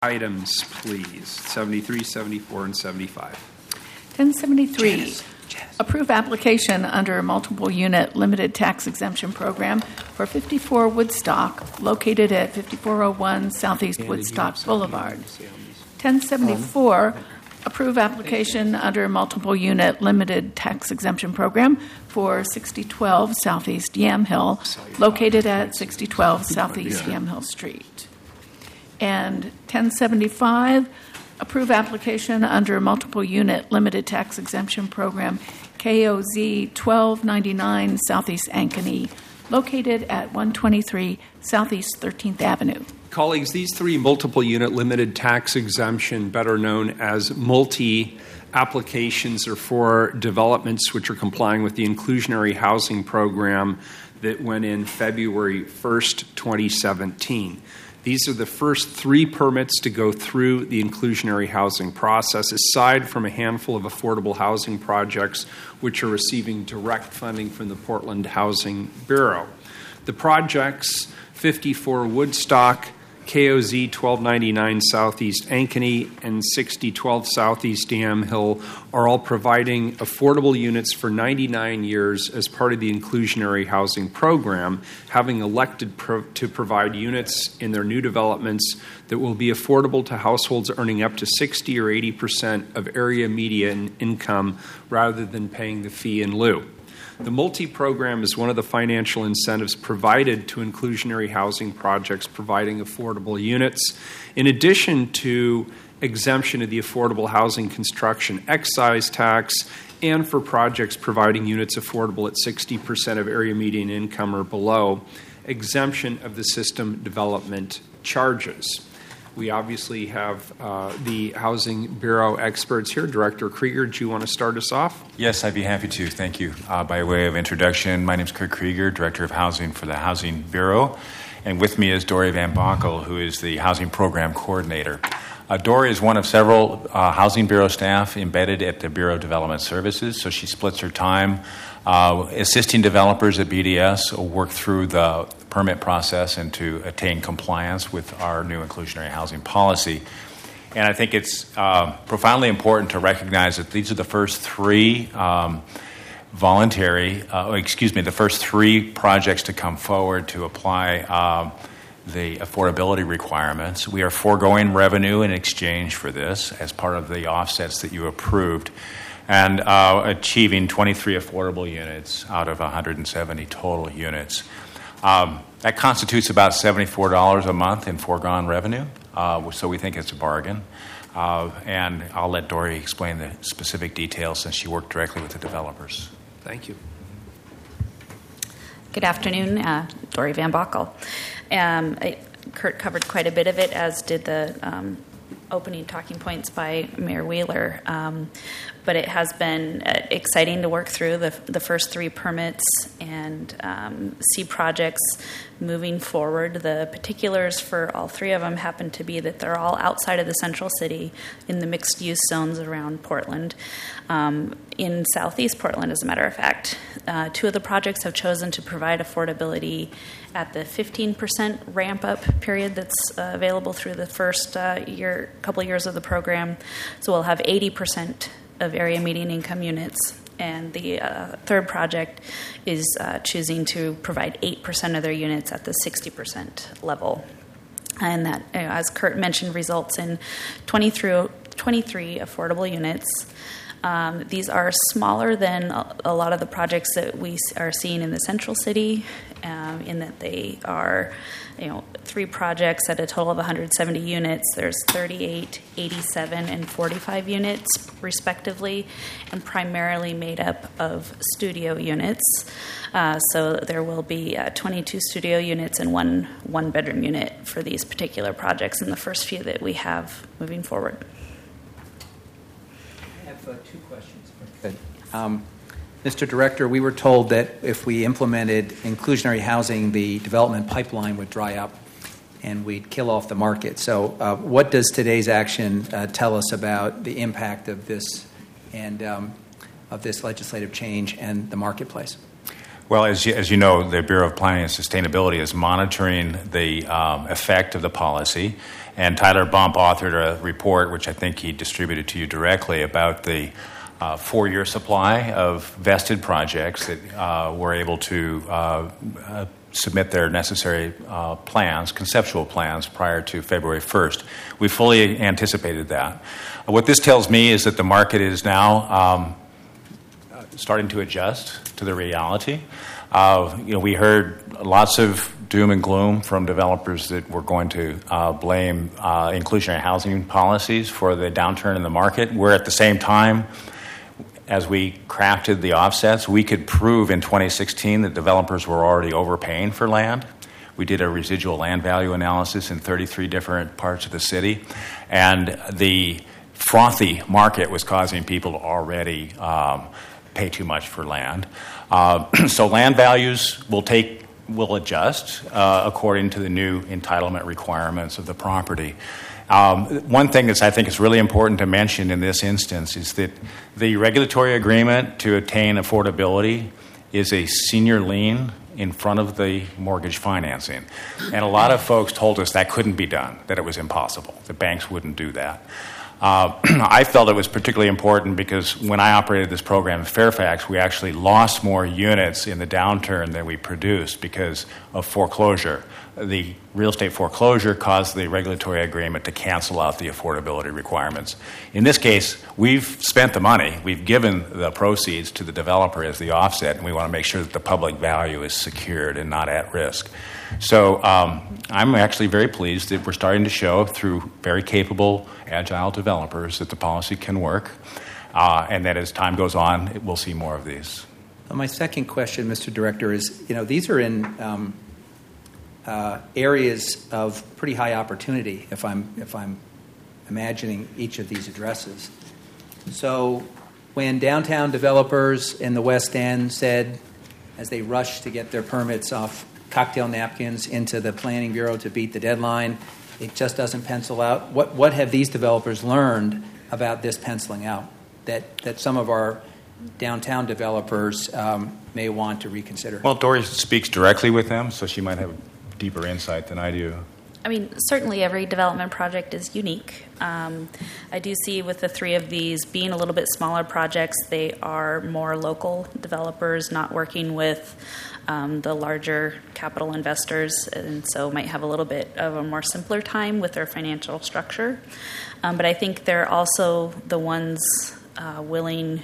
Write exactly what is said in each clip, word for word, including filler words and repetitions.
items, please. seventy-three, seventy-four, and seventy-five. ten seventy-three, approve application under multiple unit limited tax exemption program for fifty-four Woodstock, located at fifty-four oh one Southeast Woodstock Boulevard. ten seventy-four, approve application under multiple unit limited tax exemption program for sixty twelve Southeast Yamhill, located at sixty twelve Southeast Yamhill Street. And ten seventy-five, approve application under multiple unit limited tax exemption program K O Z twelve ninety-nine Southeast Ankeny, located at one twenty-three Southeast thirteenth Avenue. Colleagues, these three multiple unit limited tax exemption, better known as multi applications, are for developments which are complying with the inclusionary housing program that went in February first, twenty seventeen. These are the first three permits to go through the inclusionary housing process, aside from a handful of affordable housing projects which are receiving direct funding from the Portland Housing Bureau. The projects, fifty-four Woodstock, K O Z twelve ninety-nine Southeast Ankeny, and sixty twelve Southeast Yamhill, are all providing affordable units for ninety-nine years as part of the inclusionary housing program, having elected pro- to provide units in their new developments that will be affordable to households earning up to sixty or eighty percent of area median income rather than paying the fee in lieu. The multi-program is one of the financial incentives provided to inclusionary housing projects providing affordable units, in addition to exemption of the affordable housing construction excise tax, and for projects providing units affordable at sixty percent of area median income or below, exemption of the system development charges. We obviously have uh, the Housing Bureau experts here. Director Krieger, do you want to start us off? Yes, I'd be happy to. Thank you. Uh, by way of introduction, my name is Kurt Krieger, Director of Housing for the Housing Bureau. And with me is Dory Van Bockel, who is the Housing Program Coordinator. Uh, Dory is one of several uh, Housing Bureau staff embedded at the Bureau of Development Services, so she splits her time uh, assisting developers at B D S work through the permit process and to attain compliance with our new inclusionary housing policy. And I think it's uh, profoundly important to recognize that these are the first three um, voluntary, uh, excuse me, the first three projects to come forward to apply um, the affordability requirements. We are foregoing revenue in exchange for this as part of the offsets that you approved, and uh, achieving twenty-three affordable units out of one hundred seventy total units. Um, that constitutes about seventy-four dollars a month in foregone revenue, uh, so we think it's a bargain. Uh, and I'll let Dory explain the specific details since she worked directly with the developers. Thank you. Good afternoon, uh, Dory Van Bockel. Um, I, Kurt covered quite a bit of it, as did the um, opening talking points by Mayor Wheeler. Um, but it has been uh, exciting to work through the, the first three permits and um, see projects moving forward. The particulars for all three of them happen to be that they're all outside of the central city in the mixed-use zones around Portland. Um, in southeast Portland, as a matter of fact, uh, two of the projects have chosen to provide affordability at the fifteen percent ramp-up period that's uh, available through the first uh, year, couple years of the program. So we'll have eighty percent of area median income units. And the uh, third project is uh, choosing to provide eight percent of their units at the sixty percent level. And that, as Kurt mentioned, results in twenty-three, twenty-three affordable units. Um, these are smaller than a lot of the projects that we are seeing in the central city, um, in that they are, you know, three projects at a total of one hundred seventy units. There's thirty-eight, eighty-seven, and forty-five units, respectively, and primarily made up of studio units. Uh, so there will be uh, twenty-two studio units and one one-bedroom unit for these particular projects in the first few that we have moving forward. Uh, two questions. Good. Um, Mister Director, we were told that if we implemented inclusionary housing, the development pipeline would dry up and we'd kill off the market. So uh, what does today's action uh, tell us about the impact of this and um, of this legislative change and the marketplace? Well, as you, as you know, the Bureau of Planning and Sustainability is monitoring the um, effect of the policy, And Tyler Bump authored a report, which I think he distributed to you directly, about the uh, four-year supply of vested projects that uh, were able to uh, uh, submit their necessary uh, plans, conceptual plans, prior to February first. We fully anticipated that. What this tells me is that the market is now um, starting to adjust to the reality. Uh, you know, we heard lots of doom and gloom from developers that were going to uh, blame uh, inclusionary housing policies for the downturn in the market. Where at the same time, as we crafted the offsets, we could prove in twenty sixteen that developers were already overpaying for land. We did a residual land value analysis in thirty-three different parts of the city, and the frothy market was causing people to already um, pay too much for land. Uh, so land values will take will adjust uh, according to the new entitlement requirements of the property. Um, one thing that I think is really important to mention in this instance is that the regulatory agreement to attain affordability is a senior lien in front of the mortgage financing. And a lot of folks told us that couldn't be done, that it was impossible. The banks wouldn't do that. Uh, I felt it was particularly important because when I operated this program in Fairfax, we actually lost more units in the downturn than we produced because of foreclosure. The real estate foreclosure caused the regulatory agreement to cancel out the affordability requirements. In this case, we've spent the money. We've given the proceeds to the developer as the offset, and we want to make sure that the public value is secured and not at risk. So um, I'm actually very pleased that we're starting to show through very capable, agile developers that the policy can work, uh, and that as time goes on, it, we'll see more of these. Well, my second question, Mister Director, is, you know, these are in um, uh, areas of pretty high opportunity, if I'm, if I'm imagining each of these addresses. So when downtown developers in the West End said, as they rushed to get their permits off cocktail napkins into the Planning Bureau to beat the deadline, it just doesn't pencil out. What what have these developers learned about this penciling out that, that some of our downtown developers um, may want to reconsider? Well, Dory speaks directly with them, so she might have deeper insight than I do. I mean, certainly every development project is unique. Um, I do see with the three of these being a little bit smaller projects, they are more local developers, not working with um, the larger capital investors, and so might have a little bit of a more simpler time with their financial structure. Um, but I think they're also the ones uh, willing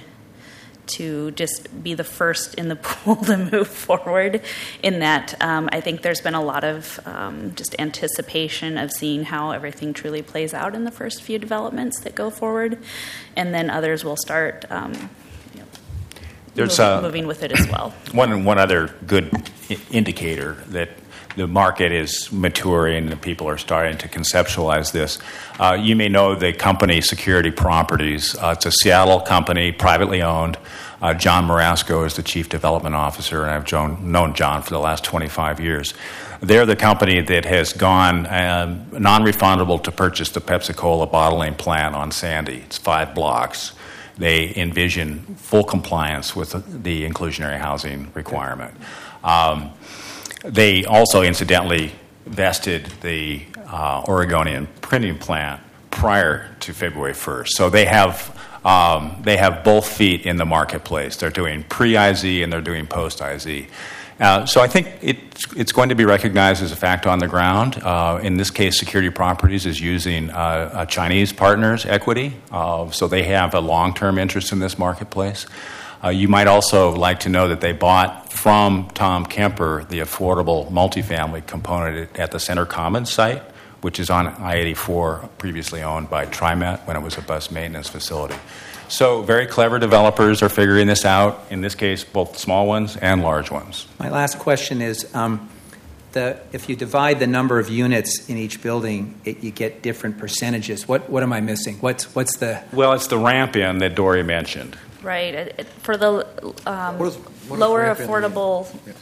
to just be the first in the pool to move forward in that um, I think there's been a lot of um, just anticipation of seeing how everything truly plays out in the first few developments that go forward, and then others will start um, you know, There's, moving, uh, moving with it as well. One, one other good I- indicator that the market is maturing and people are starting to conceptualize this. Uh, you may know the company Security Properties. Uh, it's a Seattle company, privately owned. Uh, John Marasco is the chief development officer, and I've John, known John for the last twenty-five years. They're the company that has gone um, non-refundable to purchase the Pepsi-Cola bottling plant on Sandy. It's five blocks. They envision full compliance with the inclusionary housing requirement. Um, They also, incidentally, vested the uh, Oregonian printing plant prior to February first. So they have um, they have both feet in the marketplace. They're doing pre-I Z and they're doing post-I Z. Uh, so I think it's, it's going to be recognized as a fact on the ground. Uh, in this case, Security Properties is using uh, a Chinese partner's equity, uh, so they have a long-term interest in this marketplace. Uh, you might also like to know that they bought from Tom Kemper the affordable multifamily component at the Center Commons site, which is on I eighty-four, previously owned by TriMet when it was a bus maintenance facility. So very clever developers are figuring this out, in this case, both small ones and large ones. My last question is, um, the, if you divide the number of units in each building, it, you get different percentages. What, what am I missing? What's, what's the... Well, it's the ramp in that Dory mentioned. Right. It, it, for the um, What is- what lower is rampant affordable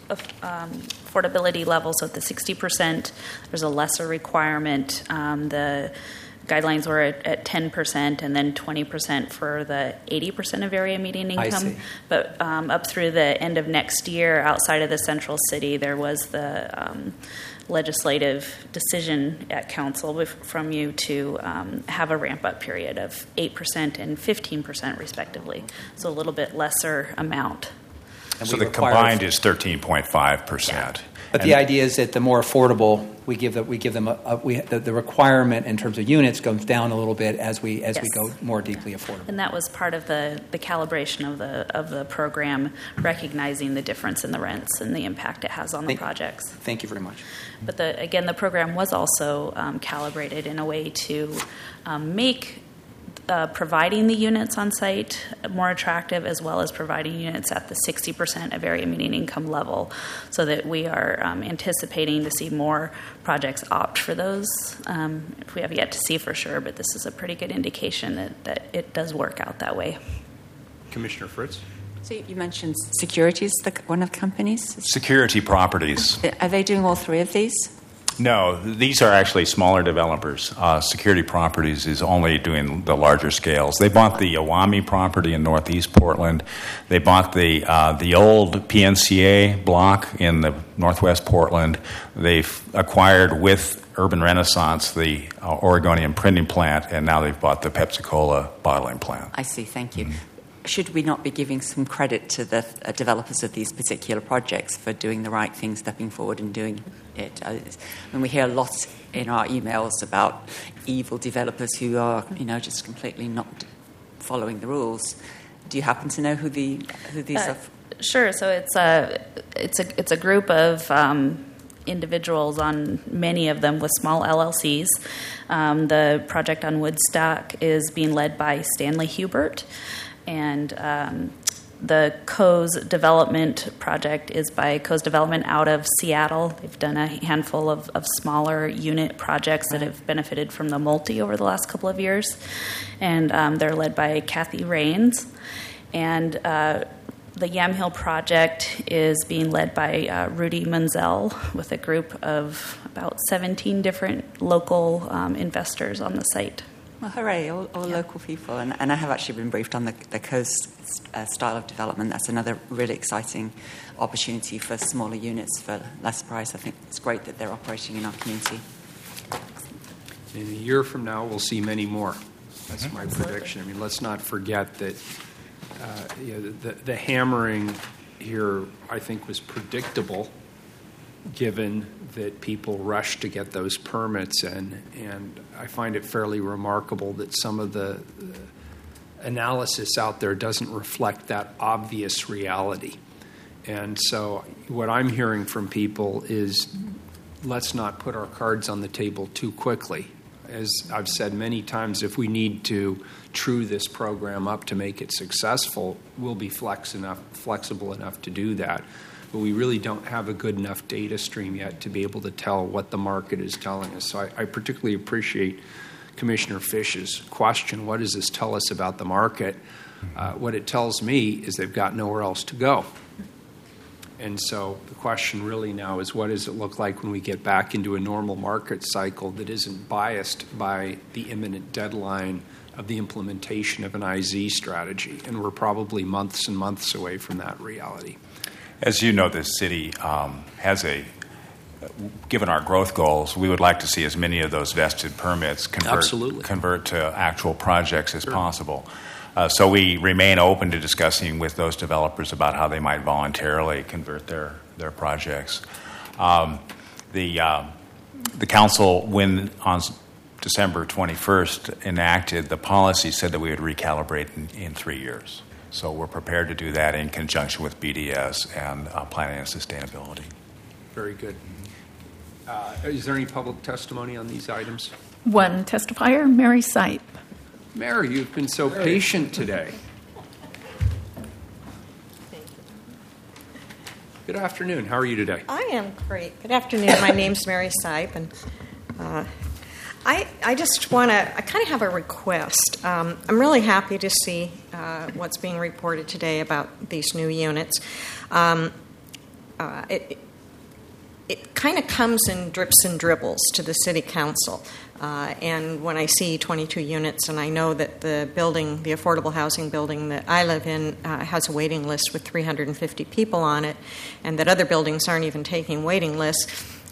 um, affordability levels, so at the sixty percent, there's a lesser requirement. Um, the guidelines were at, at ten percent and then twenty percent for the eighty percent of area median I income. see. But um, up through the end of next year, outside of the central city, there was the um, legislative decision at council with, from you to um, have a ramp-up period of eight percent and fifteen percent respectively, so a little bit lesser amount. And so we the require- combined is thirteen point five percent. But the idea is that the more affordable we give, the, we give them a, a, we, the, the requirement in terms of units goes down a little bit as we as Yes. we go more deeply affordable. And that was part of the, the calibration of the of the program, recognizing the difference in the rents and the impact it has on the Thank- projects. Thank you very much. But the, again, the program was also um, calibrated in a way to um, make uh, providing the units on site more attractive, as well as providing units at the sixty percent of area median income level, so that we are um, anticipating to see more projects opt for those. Um, we have yet to see for sure, but this is a pretty good indication that, that it does work out that way. Commissioner Fritz? So you mentioned Securities, the, one of the companies. Security Properties. Are they doing all three of these? No, these are actually smaller developers. Uh, Security Properties is only doing the larger scales. They bought the Awami property in northeast Portland. They bought the uh, the old P N C A block in the northwest Portland. They've acquired with Urban Renaissance the uh, Oregonian printing plant, and now they've bought the Pepsi-Cola bottling plant. I see, thank you. Mm-hmm. Should we not be giving some credit to the uh, developers of these particular projects for doing the right thing, stepping forward and doing it? Uh, when we hear a lot in our emails about evil developers who are, you know, just completely not following the rules, do you happen to know who the who these Uh, are? Sure. So it's a it's a it's a group of um, individuals, on many of them with small L L Cs. Um, the project on Woodstock is being led by Stanley Hubert, and um, the Coase Development project is by Coase Development out of Seattle. They've done a handful of, of smaller unit projects that have benefited from the multi over the last couple of years, and um, they're led by Kathy Rains. And uh, the Yamhill project is being led by uh, Rudy Munzel with a group of about seventeen different local um, investors on the site. Well, hooray, all, all Yeah. local people. And, and I have actually been briefed on the, the Coase uh, style of development. That's another really exciting opportunity for smaller units for less price. I think it's great that they're operating in our community. In a year from now, we'll see many more. That's my prediction. I mean, let's not forget that uh, you know, the, the hammering here, I think, was predictable, given that people rushed to get those permits in. And I find it fairly remarkable that some of the analysis out there doesn't reflect that obvious reality. And so what I'm hearing from people is, let's not put our cards on the table too quickly. As I've said many times, if we need to true this program up to make it successful, we'll be flex enough, flexible enough to do that. But we really don't have a good enough data stream yet to be able to tell what the market is telling us. So I, I particularly appreciate Commissioner Fish's question, what does this tell us about the market? Uh, what it tells me is they've got nowhere else to go. And so the question really now is, what does it look like when we get back into a normal market cycle that isn't biased by the imminent deadline of the implementation of an I Z strategy? And we're probably months and months away from that reality. As you know, this city um, has a, given our growth goals, we would like to see as many of those vested permits convert, Absolutely. convert to actual projects as sure. possible. Uh, so we remain open to discussing with those developers about how they might voluntarily convert their, their projects. Um, the, uh, the council, when on December twenty-first enacted the policy, said that we would recalibrate in, in three years. So we're prepared to do that in conjunction with B D S and uh, planning and sustainability. Very good. Uh, is there any public testimony on these items? One testifier, Mary Sipe. Mary, you've been so Mary. patient today. Good afternoon. How are you today? I am great. Good afternoon. My name's Mary Sipe, and uh, I, I just want to, I kind of have a request. Um, I'm really happy to see uh, what's being reported today about these new units. Um, uh, it it, it kind of comes in drips and dribbles to the City Council. Uh, and when I see twenty-two units, and I know that the building, the affordable housing building that I live in, uh, has a waiting list with three hundred fifty people on it, and that other buildings aren't even taking waiting lists,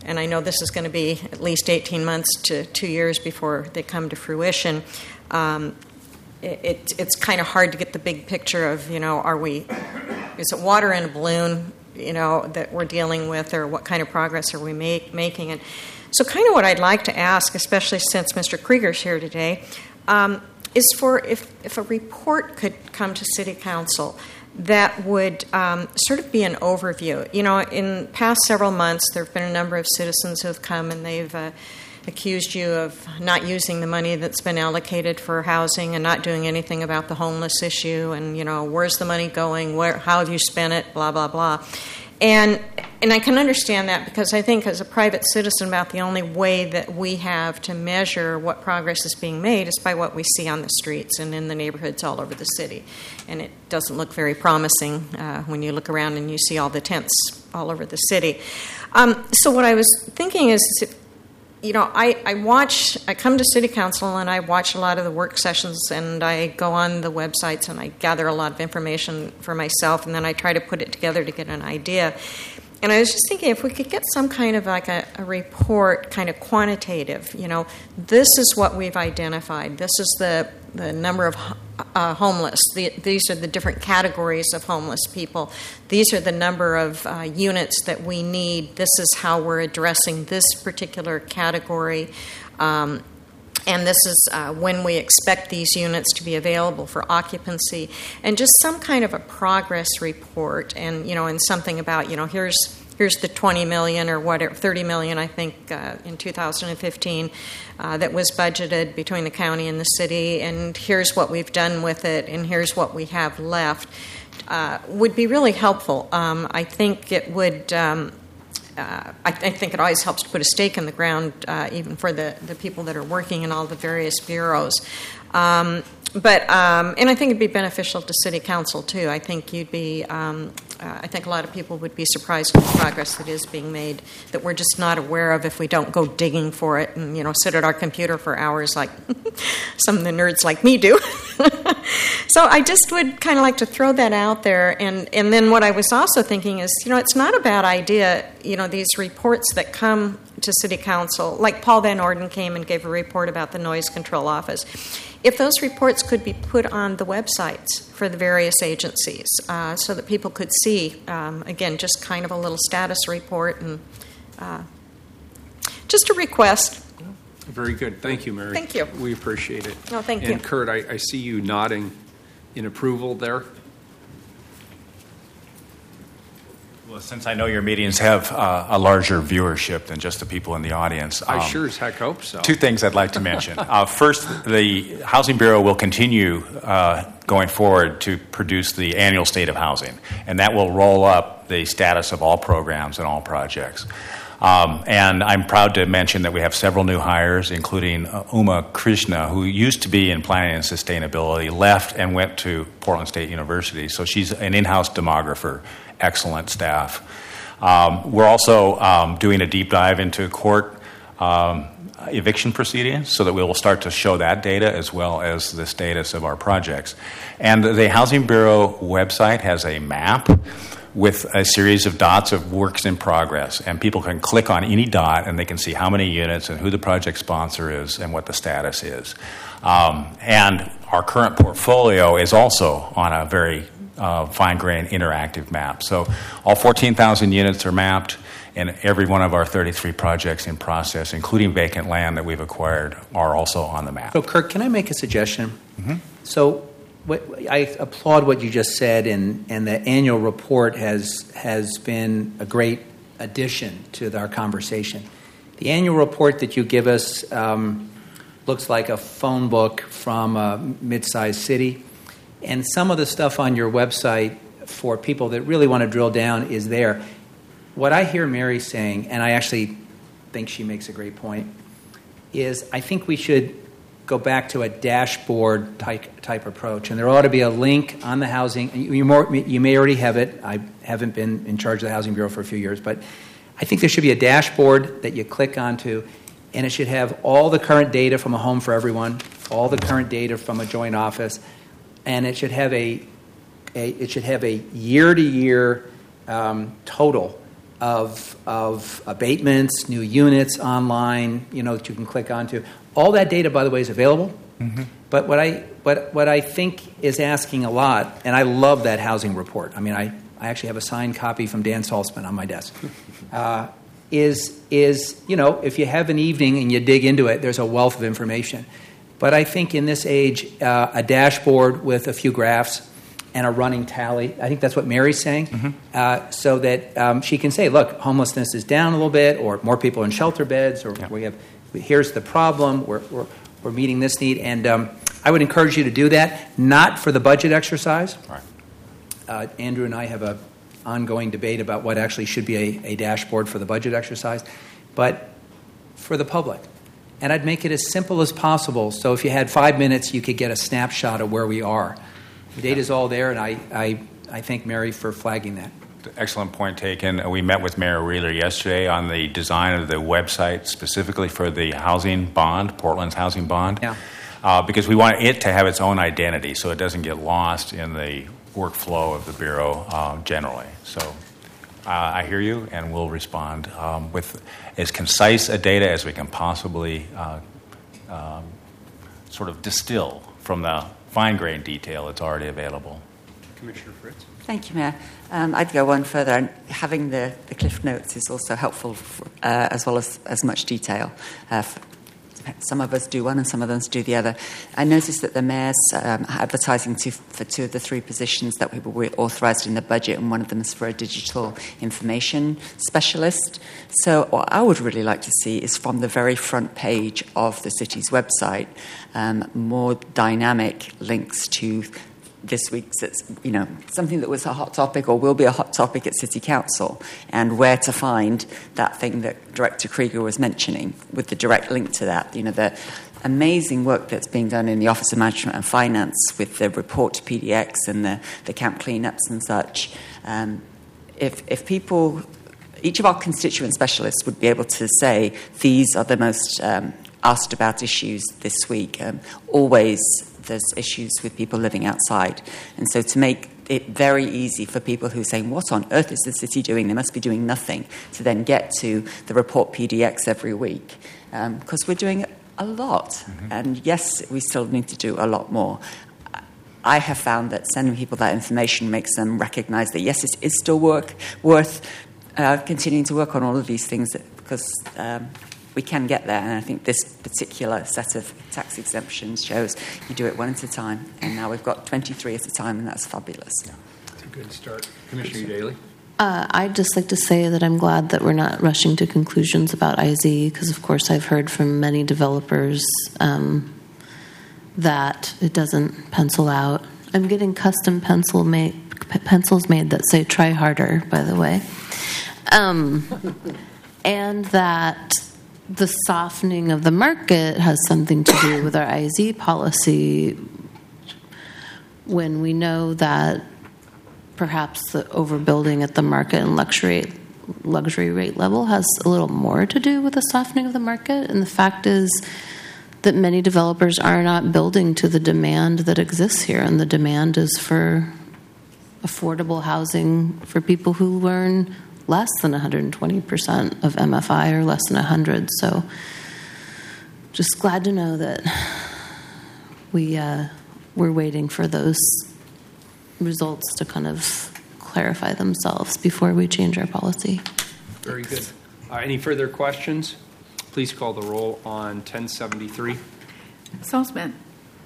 and I know this is going to be at least eighteen months to two years before they come to fruition. Um, it, it, it's kind of hard to get the big picture of, you know, are we, is it water in a balloon, you know, that we're dealing with, or what kind of progress are we make, making? And so kind of what I'd like to ask, especially since Mister Krieger's here today, um, is for if, if a report could come to City Council that would um, sort of be an overview. You know, in past several months, there have been a number of citizens who have come and they've uh, accused you of not using the money that's been allocated for housing and not doing anything about the homeless issue, and, you know, where's the money going, where, how have you spent it, blah, blah, blah. And and I can understand that, because I think as a private citizen, about the only way that we have to measure what progress is being made is by what we see on the streets and in the neighborhoods all over the city. And it doesn't look very promising uh, when you look around and you see all the tents all over the city. Um, so what I was thinking is, if, you know, I, I watch, I come to City Council and I watch a lot of the work sessions, and I go on the websites and I gather a lot of information for myself, and then I try to put it together to get an idea. And I was just thinking, if we could get some kind of like a, a report, kind of quantitative, you know, this is what we've identified. This is the, the number of uh, homeless. The, these are the different categories of homeless people. These are the number of uh, units that we need. This is how we're addressing this particular category. Um, And this is uh, when we expect these units to be available for occupancy, and just some kind of a progress report, and, you know, and something about, you know, here's here's the twenty million or whatever, thirty million, I think, uh, in two thousand fifteen uh, that was budgeted between the county and the city, and here's what we've done with it, and here's what we have left, uh, would be really helpful. Um, I think it would. Um, Uh, I, I think it always helps to put a stake in the ground, uh, even for the, the people that are working in all the various bureaus. Um, but um, and I think it'd be beneficial to City Council too. I think you'd be. Um, uh, I think a lot of people would be surprised with the progress that is being made, that we're just not aware of if we don't go digging for it and, you know, sit at our computer for hours like some of the nerds like me do. So I just would kind of like to throw that out there. And, and then what I was also thinking is, you know, it's not a bad idea, you know, these reports that come to City Council, like Paul Van Orden came and gave a report about the Noise Control Office. If those reports could be put on the websites for the various agencies uh, so that people could see, um, again, just kind of a little status report, and uh, just a request. Very good. Thank you, Mary. Thank you. We appreciate it. No, thank and you. And Kurt, I, I see you nodding in approval there. Well, since I know your meetings have uh, a larger viewership than just the people in the audience, I um, sure as heck hope so. Two things I'd like to mention. Uh, first, the Housing Bureau will continue uh, going forward to produce the annual State of Housing, and that will roll up the status of all programs and all projects. Um, and I'm proud to mention that we have several new hires, including uh, Uma Krishna, who used to be in planning and sustainability, left and went to Portland State University. So she's an in-house demographer, excellent staff. Um, we're also um, doing a deep dive into court um, eviction proceedings so that we will start to show that data as well as the status of our projects. And the Housing Bureau website has a map with a series of dots of works in progress, and people can click on any dot and they can see how many units and who the project sponsor is and what the status is. Um, and our current portfolio is also on a very uh, fine-grained interactive map. So all fourteen thousand units are mapped, and every one of our thirty-three projects in process, including vacant land that we've acquired, are also on the map. So, Kirk, can I make a suggestion? Mm-hmm. So what, I applaud what you just said, and, and the annual report has has been a great addition to our conversation. The annual report that you give us um, looks like a phone book from a mid-sized city, and some of the stuff on your website for people that really want to drill down is there. What I hear Mary saying, and I actually think she makes a great point, is I think we should go back to a dashboard type, type approach. And there ought to be a link on the housing. You, more, you may already have it. I haven't been in charge of the Housing Bureau for a few years. But I think there should be a dashboard that you click onto, and it should have all the current data from a home for everyone, all the current data from a joint office, and it should have a, a it should have a year-to-year um, total of, of abatements, new units online, you know, that you can click onto. All that data, by the way, is available. Mm-hmm. But what I, what, what I think is asking a lot, and I love that housing report. I mean, I, I actually have a signed copy from Dan Salzman on my desk. Uh, is, is, you know, if you have an evening and you dig into it, there's a wealth of information. But I think in this age, uh, a dashboard with a few graphs and a running tally, I think that's what Mary's saying, mm-hmm. uh, so that um, she can say, look, homelessness is down a little bit, or more people in shelter beds, or yeah. we have, here's the problem, we're, we're, we're meeting this need. And um, I would encourage you to do that, not for the budget exercise. Right. Uh, Andrew and I have a ongoing debate about what actually should be a, a dashboard for the budget exercise, but for the public. And I'd make it as simple as possible, so if you had five minutes, you could get a snapshot of where we are. The data's all there, and I, I, I thank Mary for flagging that. Excellent point taken. We met with Mayor Wheeler yesterday on the design of the website specifically for the housing bond, Portland's housing bond, yeah. uh, because we want it to have its own identity so it doesn't get lost in the workflow of the Bureau uh, generally. So uh, I hear you, and we'll respond um, with as concise a data as we can possibly uh, um, sort of distill from the fine-grained detail that's already available. Commissioner Fritz. Thank you, Mayor. Um, I'd go one further, and having the, the Cliff Notes is also helpful, for, uh, as well as, as much detail. Uh, for, some of us do one and some of us do the other. I noticed that the Mayor's um, advertising to, for two of the three positions that we were authorised in the budget, and one of them is for a digital information specialist. So what I would really like to see is from the very front page of the city's website, um, more dynamic links to this week's, you know, something that was a hot topic or will be a hot topic at City Council, and where to find that thing that Director Krieger was mentioning with the direct link to that. You know, the amazing work that's being done in the Office of Management and Finance with the report to P D X and the, the camp cleanups and such. Um, if, if people, each of our constituent specialists would be able to say, these are the most um, asked about issues this week, um, always there's issues with people living outside. And so to make it very easy for people who are saying, what on earth is the city doing? They must be doing nothing, to then get to the report P D X every week. Because um, we're doing a lot. Mm-hmm. And yes, we still need to do a lot more. I have found that sending people that information makes them recognize that, yes, it is still work, worth uh, continuing to work on all of these things, that, because um, we can get there. And I think this particular set of tax exemptions shows you do it one at a time. And now we've got twenty-three at a time, and that's fabulous. Yeah, that's a good start. Commissioner Daly? Uh, I'd just like to say that I'm glad that we're not rushing to conclusions about I Z, because, of course, I've heard from many developers um, that it doesn't pencil out. I'm getting custom pencil made, p- pencils made that say try harder, by the way. Um, and that the softening of the market has something to do with our I Z policy, when we know that perhaps the overbuilding at the market and luxury luxury rate level has a little more to do with the softening of the market. And the fact is that many developers are not building to the demand that exists here, and the demand is for affordable housing for people who earn less than one hundred twenty percent of M F I, or less than one hundred. So just glad to know that we, uh, we're waiting for those results to kind of clarify themselves before we change our policy. Very good. Uh, any further questions? Please call the roll on ten seventy-three. Salzman.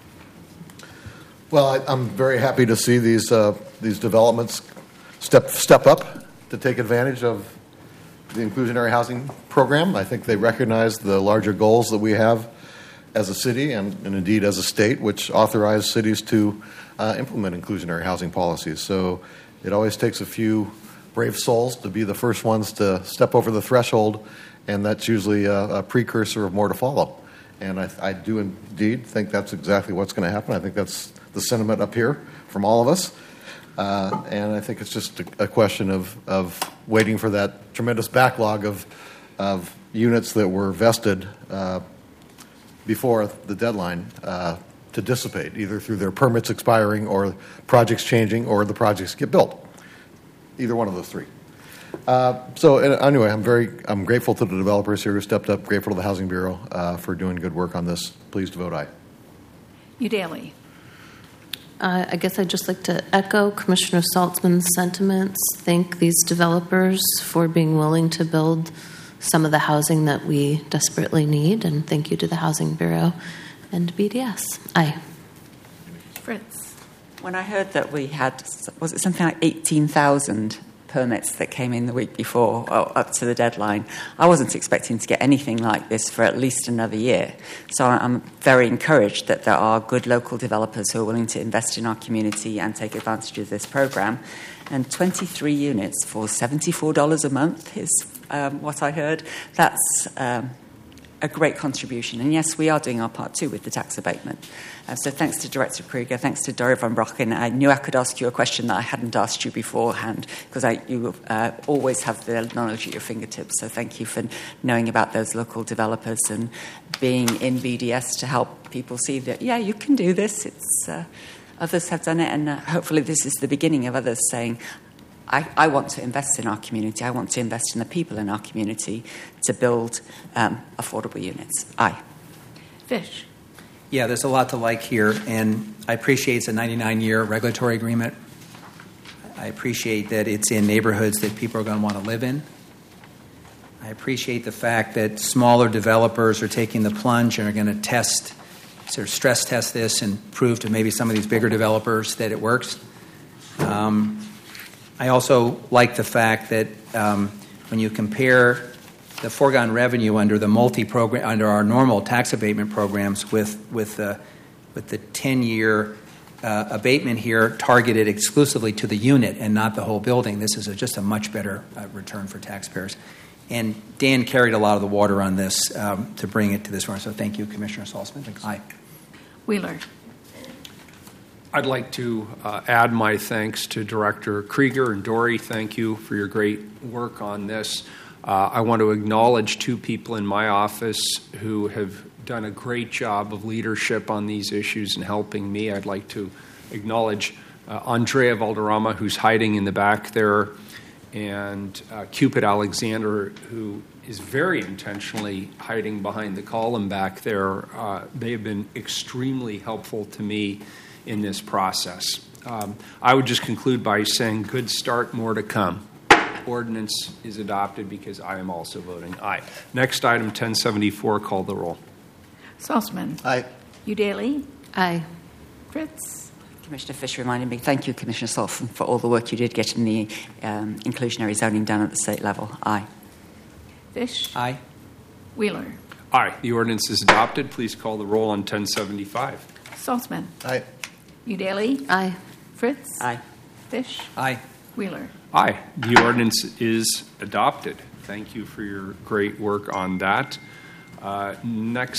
Well, I, I'm very happy to see these uh, these developments step step up to take advantage of the inclusionary housing program. I think they recognize the larger goals that we have as a city and, and indeed as a state, which authorize cities to uh, implement inclusionary housing policies. So it always takes a few brave souls to be the first ones to step over the threshold, and that's usually a, a precursor of more to follow. And I, I do indeed think that's exactly what's going to happen. I think that's the sentiment up here from all of us. Uh, and I think it's just a, a question of, of waiting for that tremendous backlog of, of units that were vested uh, before the deadline uh, to dissipate, either through their permits expiring or projects changing or the projects get built. Either one of those three. Uh, so uh, anyway, I'm very I'm grateful to the developers here who stepped up. Grateful to the Housing Bureau uh, for doing good work on this. Pleased to vote aye. Udaly. Uh, I guess I'd just like to echo Commissioner Saltzman's sentiments. Thank these developers for being willing to build some of the housing that we desperately need, and thank you to the Housing Bureau and B D S. Aye. Fritz. When I heard that we had, was it something like eighteen thousand permits that came in the week before, or up to the deadline, I wasn't expecting to get anything like this for at least another year. So I'm very encouraged that there are good local developers who are willing to invest in our community and take advantage of this program. And twenty-three units for seventy-four dollars a month is um, what I heard. That's um, a great contribution. And yes, we are doing our part too with the tax abatement. Uh, so thanks to Director Krieger, thanks to Dori van Brocken. I knew I could ask you a question that I hadn't asked you beforehand, because I, you uh, always have the knowledge at your fingertips. So thank you for knowing about those local developers and being in B D S to help people see that, yeah, you can do this. It's uh, others have done it, and uh, hopefully this is the beginning of others saying, I, I want to invest in our community. I want to invest in the people in our community to build um, affordable units. Aye. Fish. Yeah, there's a lot to like here, and I appreciate it's a ninety-nine year regulatory agreement. I appreciate that it's in neighborhoods that people are going to want to live in. I appreciate the fact that smaller developers are taking the plunge and are going to test, sort of stress test this and prove to maybe some of these bigger developers that it works. Um, I also like the fact that um, when you compare the foregone revenue under the multi-program, under our normal tax abatement programs, with with the with the ten-year uh, abatement here targeted exclusively to the unit and not the whole building, this is a, just a much better uh, return for taxpayers. And Dan carried a lot of the water on this um, to bring it to this point. So thank you, Commissioner Saltzman. Aye. Wheeler. I'd like to uh, add my thanks to Director Krieger and Dori. Thank you for your great work on this. Uh, I want to acknowledge two people in my office who have done a great job of leadership on these issues and helping me. I'd like to acknowledge uh, Andrea Valderrama, who's hiding in the back there, and uh, Cupid Alexander, who is very intentionally hiding behind the column back there. Uh, they have been extremely helpful to me in this process. Um, I would just conclude by saying good start, more to come. Ordinance is adopted because I am also voting aye. Next item, ten seventy-four, call the roll. Saltzman. Aye. Udaly. Aye. Fritz. Commissioner Fish reminded me, thank you, Commissioner Saltzman, for all the work you did getting the um, inclusionary zoning done at the state level. Aye. Fish. Aye. Wheeler. Aye. The ordinance is adopted. Please call the roll on ten seventy-five. Saltzman. Aye. Udaly. Aye. Fritz. Aye. Fish. Aye. Wheeler. Aye. The ordinance is adopted. Thank you for your great work on that. Uh, next